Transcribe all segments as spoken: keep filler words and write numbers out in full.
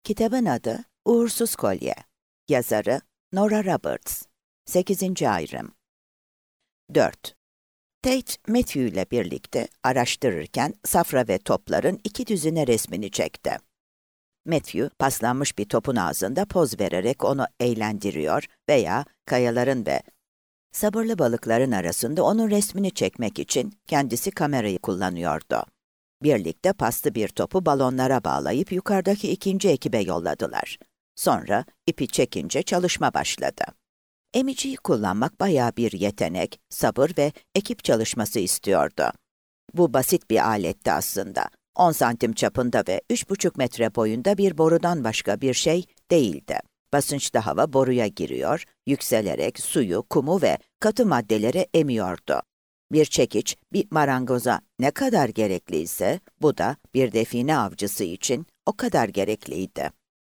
Kitabın adı Uğursuz Kolye. Yazarı Nora Roberts. sekizinci ayrım. dört. Tate, Matthew ile birlikte araştırırken safra ve topların iki düzine resmini çekti. Matthew, paslanmış bir topun ağzında poz vererek onu eğlendiriyor veya kayaların ve sabırlı balıkların arasında onun resmini çekmek için kendisi kamerayı kullanıyordu. Birlikte paslı bir topu balonlara bağlayıp yukarıdaki ikinci ekibe yolladılar. Sonra ipi çekince çalışma başladı. Emiciyi kullanmak bayağı bir yetenek, sabır ve ekip çalışması istiyordu. Bu basit bir aletti aslında. on santim çapında ve üç buçuk metre boyunda bir borudan başka bir şey değildi. Basınçlı hava boruya giriyor, yükselerek suyu, kumu ve katı maddeleri emiyordu. Bir çekiç, bir marangoza ne kadar gerekliyse, bu da bir define avcısı için o kadar gerekliydi.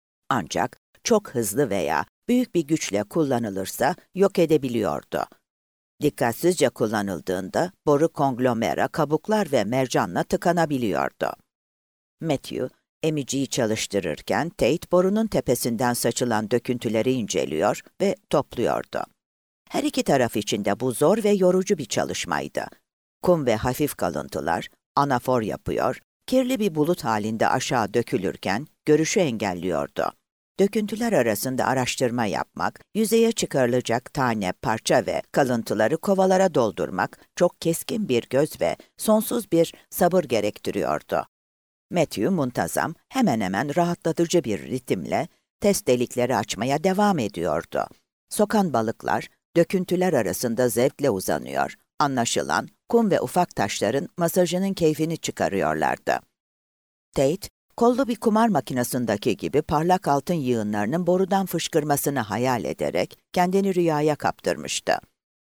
Ancak çok hızlı veya büyük bir güçle kullanılırsa yok edebiliyordu. Dikkatsizce kullanıldığında boru konglomera, kabuklar ve mercanla tıkanabiliyordu. Matthew, emiciyi çalıştırırken Tate borunun tepesinden saçılan döküntüleri inceliyor ve topluyordu. Her iki taraf için de bu zor ve yorucu bir çalışmaydı. Kum ve hafif kalıntılar anafor yapıyor, kirli bir bulut halinde aşağı dökülürken görüşü engelliyordu. Döküntüler arasında araştırma yapmak, yüzeye çıkarılacak tane, parça ve kalıntıları kovalara doldurmak çok keskin bir göz ve sonsuz bir sabır gerektiriyordu. Matthew muntazam, hemen hemen rahatlatıcı bir ritimle test delikleri açmaya devam ediyordu. Sokan balıklar, döküntüler arasında zevkle uzanıyor. Anlaşılan, kum ve ufak taşların masajının keyfini çıkarıyorlardı. Tate, kollu bir kumar makinesindeki gibi parlak altın yığınlarının borudan fışkırmasını hayal ederek kendini rüyaya kaptırmıştı.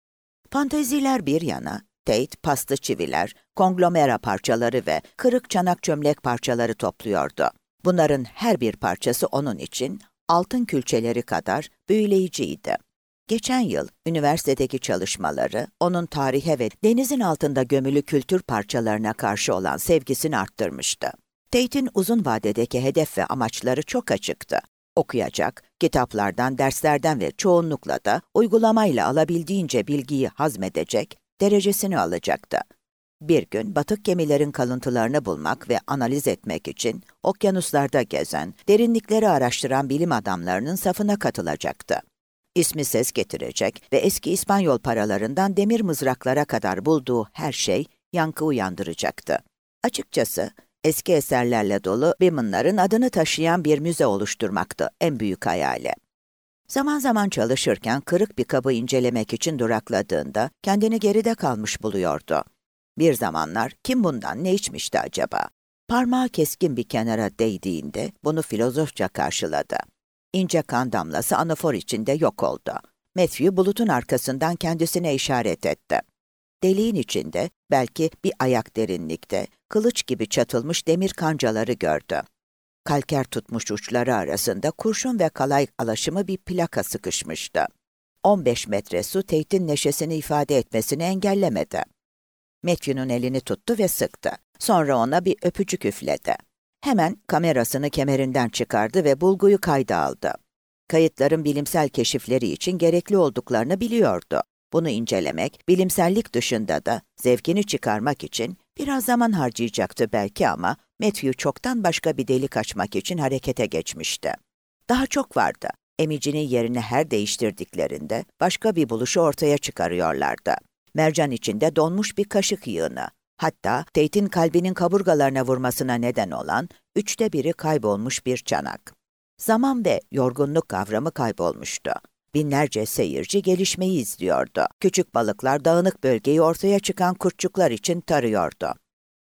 Fanteziler bir yana, Tate, paslı çiviler, konglomera parçaları ve kırık çanak çömlek parçaları topluyordu. Bunların her bir parçası onun için altın külçeleri kadar büyüleyiciydi. Geçen yıl üniversitedeki çalışmaları onun tarihe ve denizin altında gömülü kültür parçalarına karşı olan sevgisini arttırmıştı. Tate'in uzun vadedeki hedef ve amaçları çok açıktı. Okuyacak, kitaplardan, derslerden ve çoğunlukla da uygulamayla alabildiğince bilgiyi hazmedecek, derecesini alacaktı. Bir gün batık gemilerin kalıntılarını bulmak ve analiz etmek için okyanuslarda gezen, derinlikleri araştıran bilim adamlarının safına katılacaktı. İsmi ses getirecek ve eski İspanyol paralarından demir mızraklara kadar bulduğu her şey yankı uyandıracaktı. Açıkçası eski eserlerle dolu Bimon'ların adını taşıyan bir müze oluşturmaktı en büyük hayali. Zaman zaman çalışırken kırık bir kabı incelemek için durakladığında kendini geride kalmış buluyordu. Bir zamanlar kim bundan ne içmişti acaba? Parmağı keskin bir kenara değdiğinde bunu filozofça karşıladı. İnce kan damlası anafor içinde yok oldu. Matthew bulutun arkasından kendisine işaret etti. Deliğin içinde, belki bir ayak derinlikte, kılıç gibi çatılmış demir kancaları gördü. Kalker tutmuş uçları arasında kurşun ve kalay alaşımı bir plaka sıkışmıştı. on beş metre su Tate'in neşesini ifade etmesini engellemedi. Matthew'nun elini tuttu ve sıktı. Sonra ona bir öpücük üfledi. Hemen kamerasını kemerinden çıkardı ve bulguyu kayda aldı. Kayıtların bilimsel keşifleri için gerekli olduklarını biliyordu. Bunu incelemek, bilimsellik dışında da zevkini çıkarmak için biraz zaman harcayacaktı belki ama Matthew çoktan başka bir delik açmak için harekete geçmişti. Daha çok vardı. Emicinin yerini her değiştirdiklerinde başka bir buluşu ortaya çıkarıyorlardı. Mercan içinde donmuş bir kaşık yığını. Hatta Tate'in kalbinin kaburgalarına vurmasına neden olan üçte biri kaybolmuş bir çanak. Zaman ve yorgunluk kavramı kaybolmuştu. Binlerce seyirci gelişmeyi izliyordu. Küçük balıklar dağınık bölgeyi ortaya çıkan kurtçuklar için tarıyordu.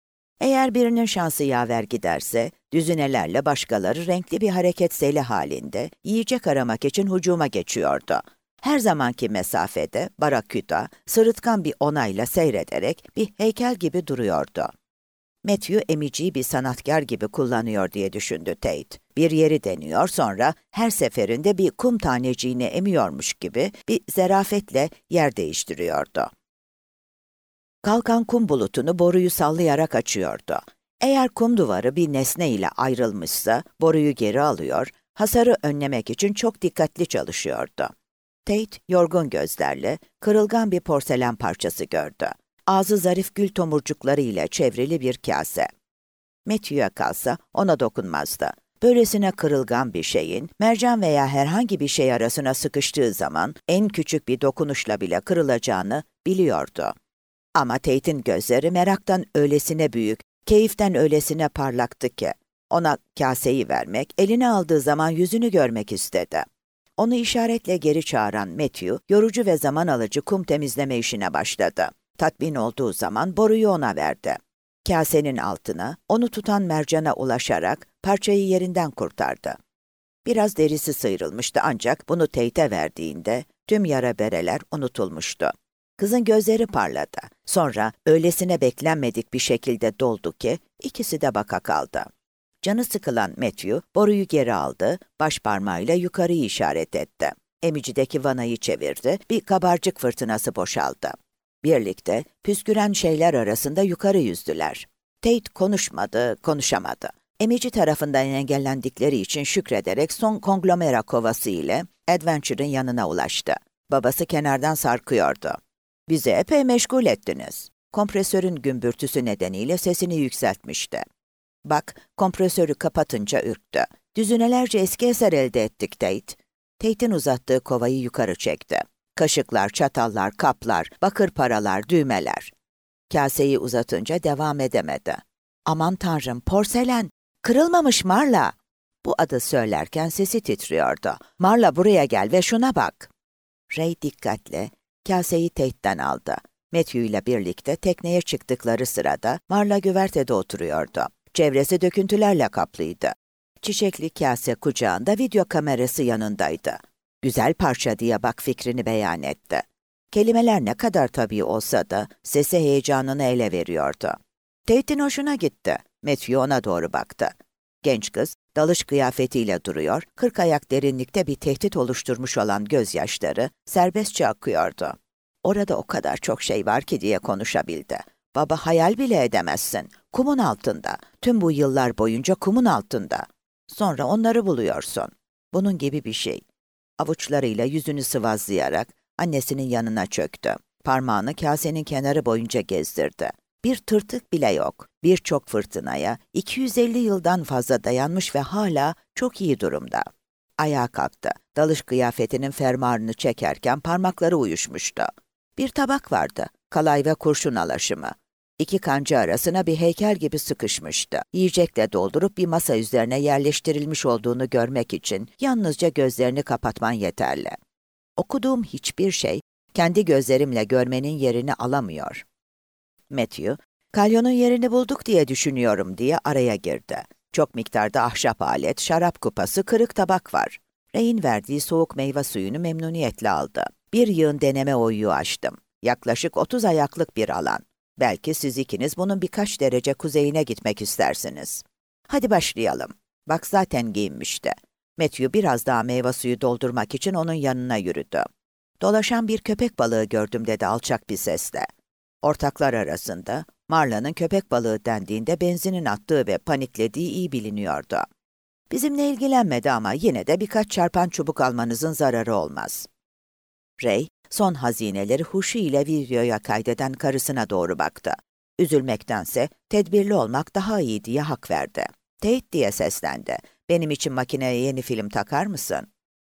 Eğer birinin şansı yaver giderse, düzinelerle başkaları renkli bir hareket seli halinde yiyecek aramak için hücuma geçiyordu. Her zamanki mesafede baraküta, sırıtkan bir onayla seyrederek bir heykel gibi duruyordu. Matthew emiciyi bir sanatkar gibi kullanıyor diye düşündü Tate. Bir yeri deniyor, sonra her seferinde bir kum taneciğini emiyormuş gibi bir zarafetle yer değiştiriyordu. Kalkan kum bulutunu boruyu sallayarak açıyordu. Eğer kum duvarı bir nesne ile ayrılmışsa boruyu geri alıyor, hasarı önlemek için çok dikkatli çalışıyordu. Tate, yorgun gözlerle kırılgan bir porselen parçası gördü. Ağzı zarif gül tomurcukları ile çevrili bir kase. Matthew'a kalsa ona dokunmazdı. Böylesine kırılgan bir şeyin, mercan veya herhangi bir şey arasına sıkıştığı zaman en küçük bir dokunuşla bile kırılacağını biliyordu. Ama Tate'in gözleri meraktan öylesine büyük, keyiften öylesine parlaktı ki, ona kaseyi vermek, eline aldığı zaman yüzünü görmek istedi. Onu işaretle geri çağıran Matthew, yorucu ve zaman alıcı kum temizleme işine başladı. Tatmin olduğu zaman boruyu ona verdi. Kasenin altına, onu tutan mercana ulaşarak parçayı yerinden kurtardı. Biraz derisi sıyrılmıştı ancak bunu Tate'e verdiğinde tüm yara bereler unutulmuştu. Kızın gözleri parladı. Sonra öylesine beklenmedik bir şekilde doldu ki ikisi de baka kaldı. Canı sıkılan Matthew boruyu geri aldı, baş parmağıyla yukarıyı işaret etti. Emicideki vanayı çevirdi, bir kabarcık fırtınası boşaldı. Birlikte püsküren şeyler arasında yukarı yüzdüler. Tate konuşmadı, konuşamadı. Emici tarafından engellendikleri için şükrederek son konglomera kovası ile Adventure'ın yanına ulaştı. Babası kenardan sarkıyordu. "Bizi epey meşgul ettiniz." Kompresörün gümbürtüsü nedeniyle sesini yükseltmişti. "Bak, kompresörü kapatınca ürktü. Düzinelerce eski eser elde ettik Tate." Tate'in uzattığı kovayı yukarı çekti. Kaşıklar, çatallar, kaplar, bakır paralar, düğmeler. Kaseyi uzatınca devam edemedi. "Aman tanrım, porselen! Kırılmamış Marla!" Bu adı söylerken sesi titriyordu. "Marla, buraya gel ve şuna bak." Ray dikkatle kaseyi Tate'den aldı. Matthew ile birlikte tekneye çıktıkları sırada Marla güvertede oturuyordu. Çevresi döküntülerle kaplıydı. Çiçekli kase kucağında, video kamerası yanındaydı. "Güzel parça diye bak," fikrini beyan etti. Kelimeler ne kadar tabii olsa da sesi heyecanını ele veriyordu. Tate'in hoşuna gitti. Matthew ona doğru baktı. Genç kız dalış kıyafetiyle duruyor, kırk ayak derinlikte bir tehdit oluşturmuş olan gözyaşları serbestçe akıyordu. "Orada o kadar çok şey var ki," diye konuşabildi. "Baba, hayal bile edemezsin. Kumun altında. Tüm bu yıllar boyunca kumun altında. Sonra onları buluyorsun." Bunun gibi bir şey. Avuçlarıyla yüzünü sıvazlayarak annesinin yanına çöktü. Parmağını kasenin kenarı boyunca gezdirdi. Bir tırtık bile yok. Birçok fırtınaya iki yüz elli yıldan fazla dayanmış ve hala çok iyi durumda. Ayağa kalktı. Dalış kıyafetinin fermuarını çekerken parmakları uyuşmuştu. Bir tabak vardı. Kalay ve kurşun alaşımı. İki kanca arasına bir heykel gibi sıkışmıştı. Yiyecekle doldurup bir masa üzerine yerleştirilmiş olduğunu görmek için yalnızca gözlerini kapatman yeterli. Okuduğum hiçbir şey kendi gözlerimle görmenin yerini alamıyor. Matthew, "Kalyonun yerini bulduk diye düşünüyorum," diye araya girdi. Çok miktarda ahşap alet, şarap kupası, kırık tabak var. Ray'in verdiği soğuk meyve suyunu memnuniyetle aldı. Bir yığın deneme oyuğu açtım. Yaklaşık otuz ayaklık bir alan. Belki siz ikiniz bunun birkaç derece kuzeyine gitmek istersiniz. "Hadi başlayalım." Bak zaten giyinmişti. Matthew biraz daha meyve suyu doldurmak için onun yanına yürüdü. "Dolaşan bir köpek balığı gördüm," dedi alçak bir sesle. Ortaklar arasında Marla'nın köpek balığı dendiğinde benzinin attığı ve paniklediği iyi biliniyordu. "Bizimle ilgilenmedi ama yine de birkaç çarpan çubuk almanızın zararı olmaz." Ray, son hazineleri huşu ile videoya kaydeden karısına doğru baktı. Üzülmektense tedbirli olmak daha iyi diye hak verdi. "Tate," diye seslendi. "Benim için makineye yeni film takar mısın?"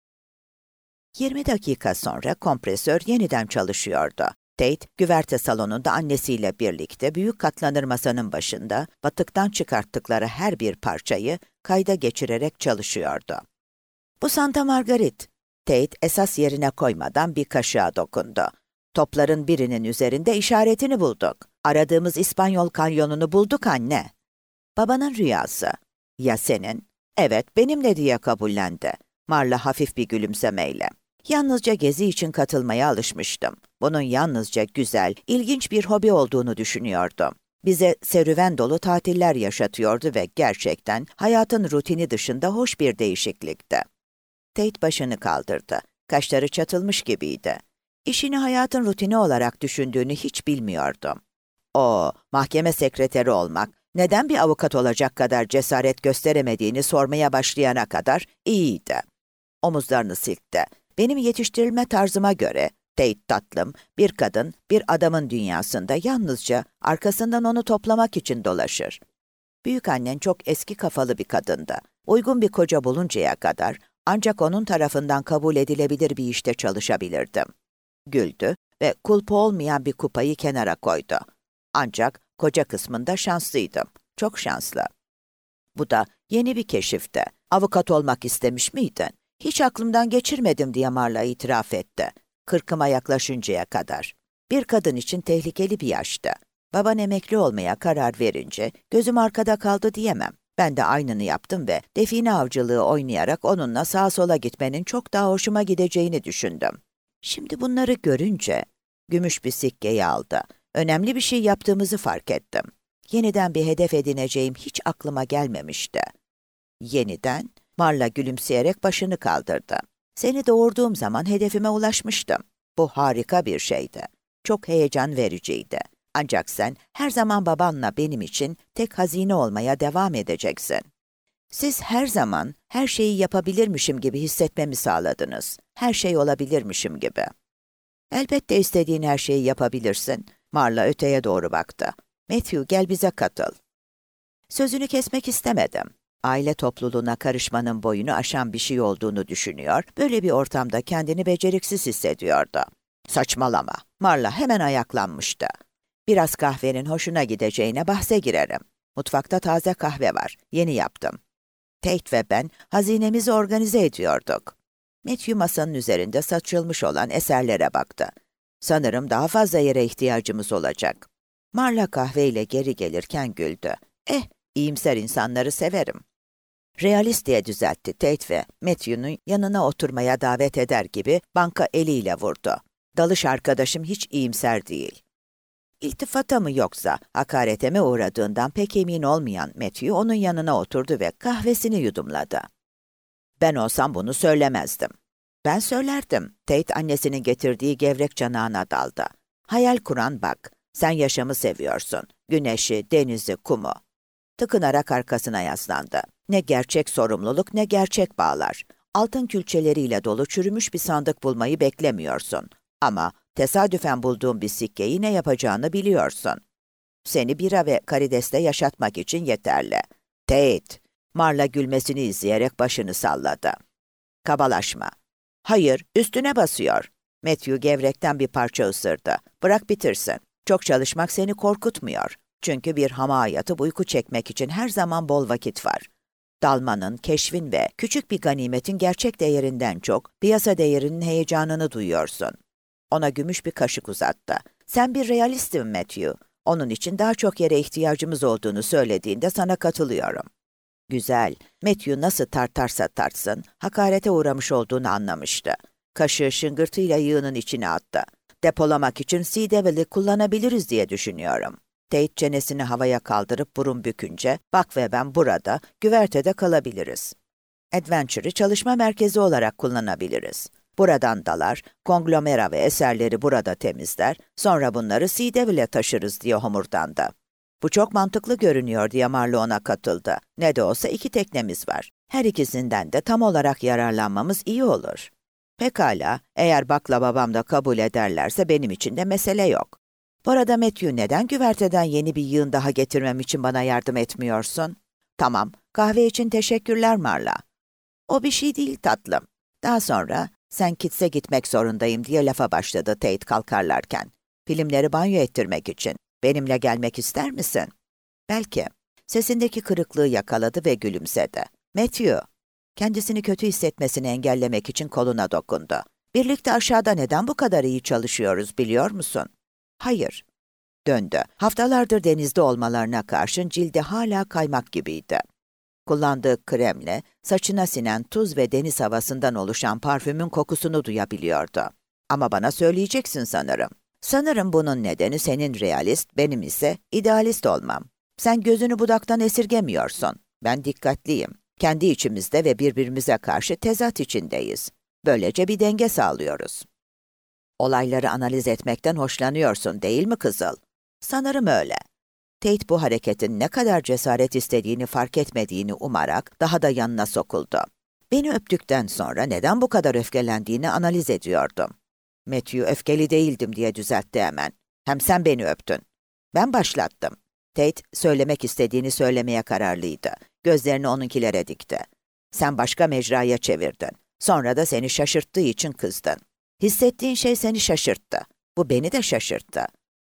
yirmi dakika sonra kompresör yeniden çalışıyordu. Tate, güverte salonunda annesiyle birlikte büyük katlanır masanın başında batıktan çıkarttıkları her bir parçayı kayda geçirerek çalışıyordu. "Bu Santa Margaret." Tate esas yerine koymadan bir kaşığa dokundu. "Topların birinin üzerinde işaretini bulduk. Aradığımız İspanyol kanyonunu bulduk anne." "Babanın rüyası." "Ya senin?" "Evet, benim de," diye kabullendi. Marla hafif bir gülümsemeyle. "Yalnızca gezi için katılmaya alışmıştım. Bunun yalnızca güzel, ilginç bir hobi olduğunu düşünüyordum. Bize serüven dolu tatiller yaşatıyordu ve gerçekten hayatın rutini dışında hoş bir değişiklikti." Tate başını kaldırdı. Kaşları çatılmış gibiydi. İşini hayatın rutini olarak düşündüğünü hiç bilmiyordum. "O, mahkeme sekreteri olmak, neden bir avukat olacak kadar cesaret gösteremediğini sormaya başlayana kadar iyiydi. Omuzlarını silkti. Benim yetiştirilme tarzıma göre, Tate tatlım, bir kadın, bir adamın dünyasında yalnızca arkasından onu toplamak için dolaşır. Büyükannen çok eski kafalı bir kadındı. Uygun bir koca buluncaya kadar ancak onun tarafından kabul edilebilir bir işte çalışabilirdim. Güldü ve kulpu olmayan bir kupayı kenara koydu. Ancak koca kısmında şanslıydım. Çok şanslı. Bu da yeni bir keşifti. Avukat olmak istemiş miydin? Hiç aklımdan geçirmedim diye Marla itiraf etti. Kırkıma yaklaşıncaya kadar. Bir kadın için tehlikeli bir yaştı. Baban emekli olmaya karar verince gözüm arkada kaldı diyemem. Ben de aynını yaptım ve define avcılığı oynayarak onunla sağa sola gitmenin çok daha hoşuma gideceğini düşündüm. Şimdi bunları görünce gümüş bir sikkeyi aldı. Önemli bir şey yaptığımızı fark ettim. Yeniden bir hedef edineceğim hiç aklıma gelmemişti. Yeniden? Marla gülümseyerek başını kaldırdı. Seni doğurduğum zaman hedefime ulaşmıştım. Bu harika bir şeydi. Çok heyecan vericiydi. Ancak sen her zaman babanla benim için tek hazine olmaya devam edeceksin. Siz her zaman her şeyi yapabilirmişim gibi hissetmemi sağladınız. Her şey olabilirmişim gibi. Elbette istediğin her şeyi yapabilirsin. Marla öteye doğru baktı. Matthew, gel bize katıl. Sözünü kesmek istemedim. Aile topluluğuna karışmanın boyunu aşan bir şey olduğunu düşünüyor, böyle bir ortamda kendini beceriksiz hissediyordu. Saçmalama. Marla hemen ayaklanmıştı. Biraz kahvenin hoşuna gideceğine bahse girerim. Mutfakta taze kahve var. Yeni yaptım. Tate ve ben hazinemizi organize ediyorduk. Matthew masanın üzerinde saçılmış olan eserlere baktı. Sanırım daha fazla yere ihtiyacımız olacak. Marla kahveyle geri gelirken güldü. Eh, iyimser insanları severim. Realist diye düzeltti Tate ve Matthew'nun yanına oturmaya davet eder gibi banka eliyle vurdu. Dalış arkadaşım hiç iyimser değil. İltifata mı yoksa hakarete mi uğradığından pek emin olmayan Matthew onun yanına oturdu ve kahvesini yudumladı. Ben olsam bunu söylemezdim. Ben söylerdim. Tate annesinin getirdiği gevrek canağına daldı. Hayal kuran bak. Sen yaşamı seviyorsun. Güneşi, denizi, kumu. Tıkınarak arkasına yaslandı. Ne gerçek sorumluluk ne gerçek bağlar. Altın külçeleriyle dolu çürümüş bir sandık bulmayı beklemiyorsun. Ama tesadüfen bulduğun bir sikkeyi ne yapacağını biliyorsun. Seni bira ve karideste yaşatmak için yeterli. Tate, Marla gülmesini izleyerek başını salladı. Kabalaşma. Hayır, üstüne basıyor. Matthew gevrekten bir parça ısırdı. Bırak bitirsin. Çok çalışmak seni korkutmuyor. Çünkü bir hamağa yatıp uyku çekmek için her zaman bol vakit var. Dalmanın, keşfin ve küçük bir ganimetin gerçek değerinden çok piyasa değerinin heyecanını duyuyorsun. Ona gümüş bir kaşık uzattı. Sen bir realistin Matthew. Onun için daha çok yere ihtiyacımız olduğunu söylediğinde sana katılıyorum. Güzel. Matthew nasıl tartarsa tartsın, hakarete uğramış olduğunu anlamıştı. Kaşığı şıngırtıyla yığının içine attı. Depolamak için Sea Devil'i kullanabiliriz diye düşünüyorum. Tate çenesini havaya kaldırıp burun bükünce, bak ve ben burada, güvertede kalabiliriz. Adventure'ı çalışma merkezi olarak kullanabiliriz. Buradan dalar, konglomera ve eserleri burada temizler, sonra bunları Sea Devil'e taşırız diye homurdandı. Bu çok mantıklı görünüyor diye Marla ona katıldı. Ne de olsa iki teknemiz var. Her ikisinden de tam olarak yararlanmamız iyi olur. Pekala, eğer Bak'la babam da kabul ederlerse benim için de mesele yok. Bu arada Matthew, neden güverteden yeni bir yığın daha getirmem için bana yardım etmiyorsun? Tamam, kahve için teşekkürler Marla. O bir şey değil tatlım. Daha sonra, sen Kids'e gitmek zorundayım diye lafa başladı Tate kalkarlarken. Filmleri banyo ettirmek için. Benimle gelmek ister misin? Belki. Sesindeki kırıklığı yakaladı ve gülümsedi. Matthew, kendisini kötü hissetmesini engellemek için koluna dokundu. Birlikte aşağıda neden bu kadar iyi çalışıyoruz biliyor musun? Hayır. Döndü. Haftalardır denizde olmalarına karşın cildi hala kaymak gibiydi. Kullandığı kremle saçına sinen tuz ve deniz havasından oluşan parfümün kokusunu duyabiliyordu. Ama bana söyleyeceksin sanırım. Sanırım bunun nedeni senin realist, benim ise idealist olmam. Sen gözünü budaktan esirgemiyorsun. Ben dikkatliyim. Kendi içimizde ve birbirimize karşı tezat içindeyiz. Böylece bir denge sağlıyoruz. Olayları analiz etmekten hoşlanıyorsun değil mi Kızıl? Sanırım öyle. Tate bu hareketin ne kadar cesaret istediğini fark etmediğini umarak daha da yanına sokuldu. Beni öptükten sonra neden bu kadar öfkelendiğini analiz ediyordum. Matthew, öfkeli değildim diye düzeltti hemen. Hem sen beni öptün. Ben başlattım. Tate, söylemek istediğini söylemeye kararlıydı. Gözlerini onunkilere dikti. Sen başka mecraya çevirdin. Sonra da seni şaşırttığı için kızdın. Hissettiğin şey seni şaşırttı. Bu beni de şaşırttı.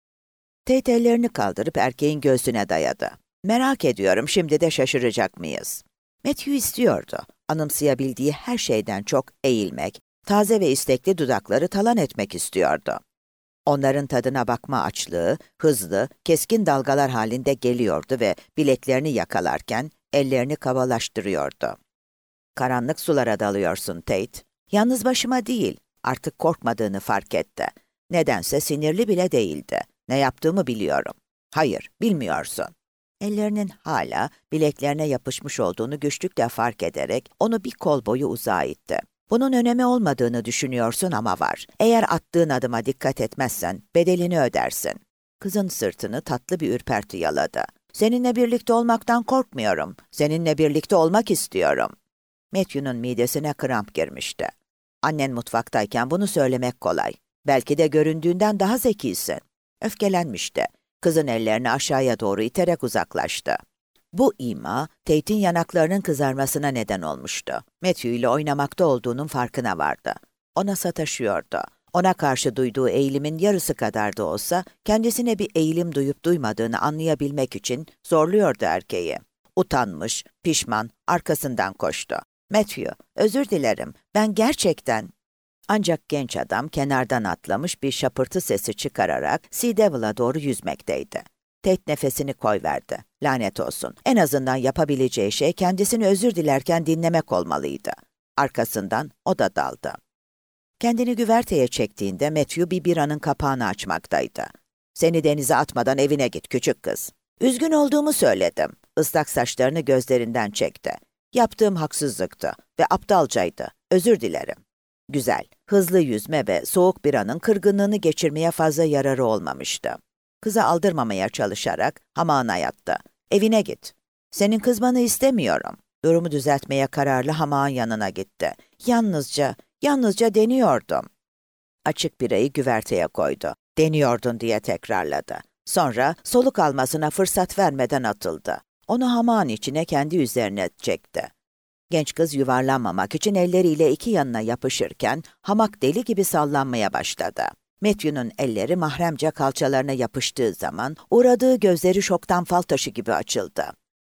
Tate ellerini kaldırıp erkeğin göğsüne dayadı. Merak ediyorum, şimdi de şaşıracak mıyız? Matthew istiyordu. Anımsayabildiği her şeyden çok eğilmek, taze ve istekli dudakları talan etmek istiyordu. Onların tadına bakma açlığı, hızlı, keskin dalgalar halinde geliyordu ve bileklerini yakalarken ellerini kabalaştırıyordu. Karanlık sulara dalıyorsun Tate. Yalnız başıma değil, artık korkmadığını fark etti. Nedense sinirli bile değildi. Ne yaptığımı biliyorum. Hayır, bilmiyorsun. Ellerinin hala bileklerine yapışmış olduğunu güçlükle fark ederek onu bir kol boyu uzağa itti. Bunun önemi olmadığını düşünüyorsun ama var. Eğer attığın adıma dikkat etmezsen bedelini ödersin. Kızın sırtını tatlı bir ürperti yaladı. Seninle birlikte olmaktan korkmuyorum. Seninle birlikte olmak istiyorum. Matthew'nun midesine kramp girmişti. Annen mutfaktayken bunu söylemek kolay. Belki de göründüğünden daha zekisin. Öfkelenmişti. Kızın ellerini aşağıya doğru iterek uzaklaştı. Bu ima, Tate'in yanaklarının kızarmasına neden olmuştu. Matthew ile oynamakta olduğunun farkına vardı. Ona sataşıyordu. Ona karşı duyduğu eğilimin yarısı kadar da olsa, kendisine bir eğilim duyup duymadığını anlayabilmek için zorluyordu erkeği. Utanmış, pişman, arkasından koştu. Matthew, özür dilerim, ben gerçekten... Ancak genç adam kenardan atlamış bir şapırtı sesi çıkararak Sea Devil'a doğru yüzmekteydi. Tate nefesini koyverdi. Lanet olsun. En azından yapabileceği şey kendisini özür dilerken dinlemek olmalıydı. Arkasından o da daldı. Kendini güverteye çektiğinde Matthew bir biranın kapağını açmaktaydı. Seni denize atmadan evine git küçük kız. Üzgün olduğumu söyledim. Islak saçlarını gözlerinden çekti. Yaptığım haksızlıktı ve aptalcaydı. Özür dilerim. Güzel, hızlı yüzme ve soğuk biranın kırgınlığını geçirmeye fazla yararı olmamıştı. Kızı aldırmamaya çalışarak hamağına yattı. Evine git. Senin kızmanı istemiyorum. Durumu düzeltmeye kararlı hamağın yanına gitti. Yalnızca, yalnızca deniyordum. Açık birayı güverteye koydu. Deniyordun diye tekrarladı. Sonra soluk almasına fırsat vermeden atıldı. Onu hamağın içine kendi üzerine çekti. Genç kız yuvarlanmamak için elleriyle iki yanına yapışırken hamak deli gibi sallanmaya başladı. Matthew'nun elleri mahremce kalçalarına yapıştığı zaman uğradığı gözleri şoktan fal taşı gibi açıldı.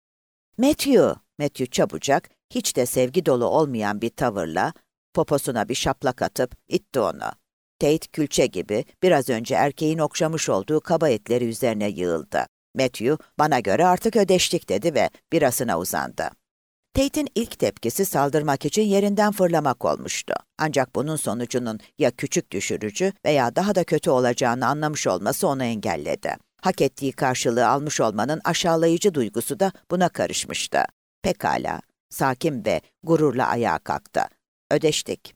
Matthew, Matthew çabucak, hiç de sevgi dolu olmayan bir tavırla poposuna bir şaplak atıp itti onu. Tate külçe gibi biraz önce erkeğin okşamış olduğu kaba etleri üzerine yığıldı. Matthew, bana göre artık ödeştik dedi ve birasına uzandı. Tate'in ilk tepkisi saldırmak için yerinden fırlamak olmuştu. Ancak bunun sonucunun ya küçük düşürücü veya daha da kötü olacağını anlamış olması onu engelledi. Hak ettiği karşılığı almış olmanın aşağılayıcı duygusu da buna karışmıştı. Pekala, sakin ve gururla ayağa kalktı. Ödeştik.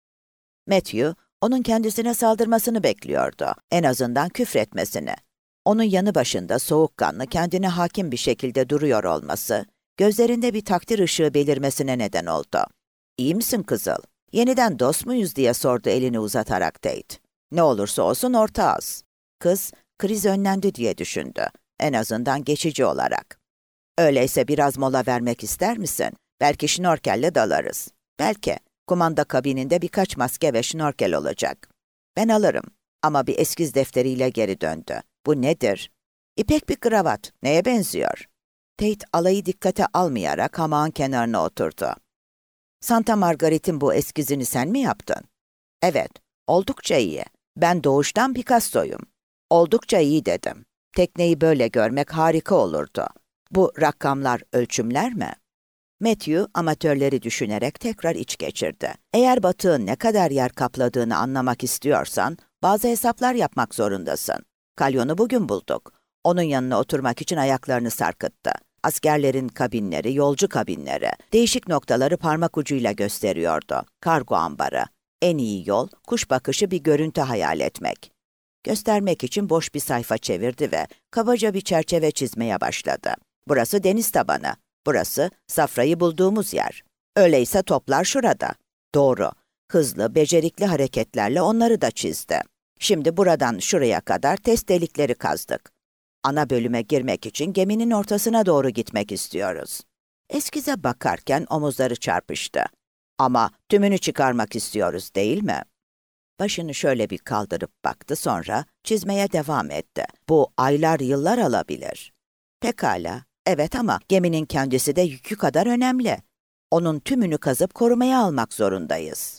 Matthew, onun kendisine saldırmasını bekliyordu. En azından küfretmesini. Onun yanı başında soğukkanlı, kendine hakim bir şekilde duruyor olması, gözlerinde bir takdir ışığı belirmesine neden oldu. "İyi misin kızıl? Yeniden dost muyuz?" diye sordu elini uzatarak Tate. "Ne olursa olsun ortağız." Kız, kriz önlendi diye düşündü. En azından geçici olarak. "Öyleyse biraz mola vermek ister misin? Belki şnorkelle dalarız." "Belki. Kumanda kabininde birkaç maske ve şnorkel olacak." "Ben alırım." Ama bir eskiz defteriyle geri döndü. "Bu nedir?" "İpek bir kravat. Neye benziyor?" Tate alayı dikkate almayarak hamağın kenarına oturdu. "Santa Margaret'in bu eskizini sen mi yaptın?" "Evet, oldukça iyi. Ben doğuştan Picasso'yum." "Oldukça iyi dedim. Tekneyi böyle görmek harika olurdu. Bu rakamlar, ölçümler mi?" Matthew, amatörleri düşünerek tekrar iç geçirdi. Eğer batığın ne kadar yer kapladığını anlamak istiyorsan, bazı hesaplar yapmak zorundasın. Kalyonu bugün bulduk. Onun yanına oturmak için ayaklarını sarkıttı. Askerlerin kabinleri, yolcu kabinleri, değişik noktaları parmak ucuyla gösteriyordu. Kargo ambarı. En iyi yol, kuş bakışı bir görüntü hayal etmek. Göstermek için boş bir sayfa çevirdi ve kabaca bir çerçeve çizmeye başladı. Burası deniz tabanı, burası safrayı bulduğumuz yer. Öyleyse toplar şurada. Doğru, hızlı, becerikli hareketlerle onları da çizdi. Şimdi buradan şuraya kadar test delikleri kazdık. Ana bölüme girmek için geminin ortasına doğru gitmek istiyoruz. Eskize bakarken omuzları çarpıştı. Ama tümünü çıkarmak istiyoruz, değil mi? Başını şöyle bir kaldırıp baktı, sonra çizmeye devam etti. Bu aylar, yıllar alabilir. Pekala, evet, ama geminin kendisi de yükü kadar önemli. Onun tümünü kazıp korumaya almak zorundayız.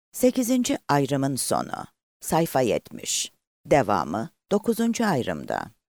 Sekizinci ayrımın sonu. Sayfa yetmiş. Devamı dokuzuncu ayrımda.